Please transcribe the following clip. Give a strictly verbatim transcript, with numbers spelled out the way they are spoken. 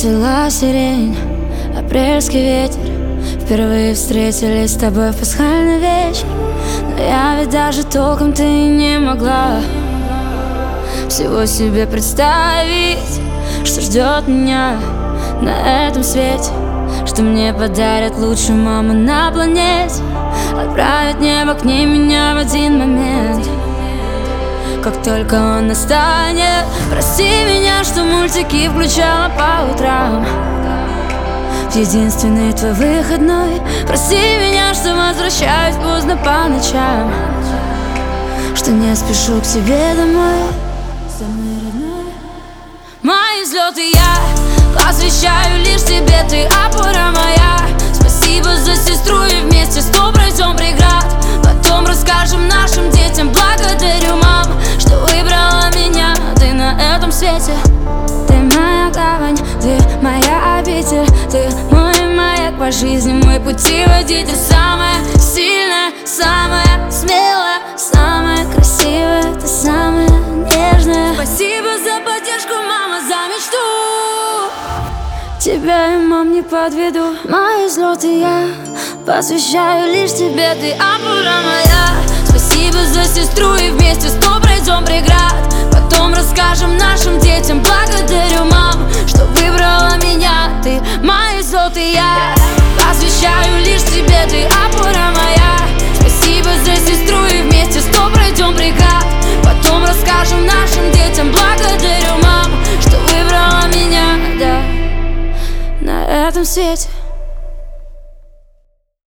Цвела сирень, апрельский ветер. Впервые встретились с тобой в пасхальный вечер. Но я ведь даже толком-то и не могла всего себе представить, что ждет меня на этом свете, что мне подарят лучшую маму на планете, отправит небо к ней меня в один момент. Как только он настанет, прости меня, что мультики включала по утрам в единственный твой выходной. Прости меня, что возвращаюсь поздно по ночам, что не спешу к тебе домой. Самый родной. Мои взлеты я посвящаю лишь тебе, ты опора моя. Спасибо за сестру, и вместе сто пройдем преград. Потом расскажем нашим детям. Благодарю, мам, что выбрала меня ты на этом свете. Ты моя гавань, ты моя обитель, ты мой маяк по жизни, мой путеводитель. Самая сильная, самая смелая, самая красивая, ты самая нежная. Спасибо за поддержку, мама, за мечту. Тебя я, мам, не подведу. Мои взлеты я посвящаю лишь тебе, ты опора моя. Спасибо за сестру, и вместе сто пройдем преград. Потом расскажем нашим детям. Благодарю, мам, что выбрала меня ты. Мои взлеты я посвящаю лишь тебе, ты опора моя. Спасибо за сестру, и вместе сто пройдем преград. Потом расскажем нашим детям. Благодарю, мам, что выбрала меня, да, на этом свете.